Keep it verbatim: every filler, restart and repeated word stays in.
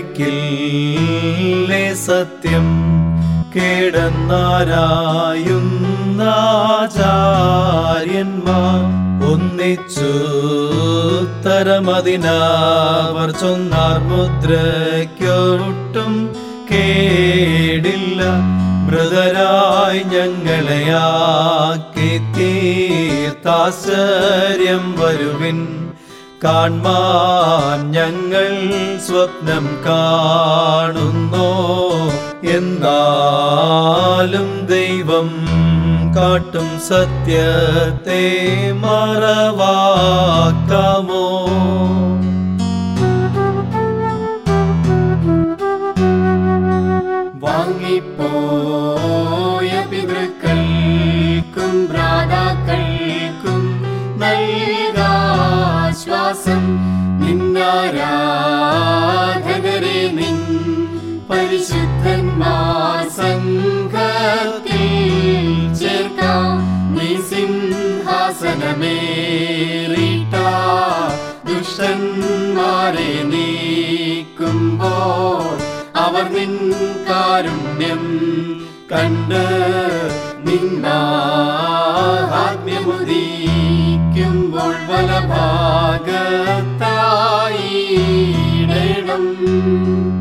പിഴക്കില്ലേ സത്യം കേടന്നാരായുന്നാചാര്യന്മാർ ഒന്നിച്ചു തരമതിനവർ ചൊന്നാർ മുദ്രയ്ക്കൊട്ടും കേടില്ല. മൃതരായി ഞങ്ങളെയാക്കി തീർത്താശ്ചര്യം വരുവിൻ. കാൺമാൻ ഞങ്ങൾ സ്വപ്നം കാണുന്നോ, എന്നാലും ദൈവം കാട്ടും സത്യത്തെ മറവാക്കാമോ? വാങ്ങിപ്പോയ പിതൃക്കൾക്കും ഭ്രാതാക്കൾക്കും നൽകാശ്വാസം നിന്നാരാധകരെ നിൻ പരിശുദ്ധന്മാർ സംഘത്തിൽ ചേർക്കാം. നീ സിംഹാസനമേറിട്ട ദുഷ്ടന്മാരെ നീക്കുമ്പോൾ അവർ നിൻ കാരുണ്യം കണ്ട് നിന്നാത്മ്യമുദീക്കുമ്പോൾ വലഭാഗത്തായിടണം.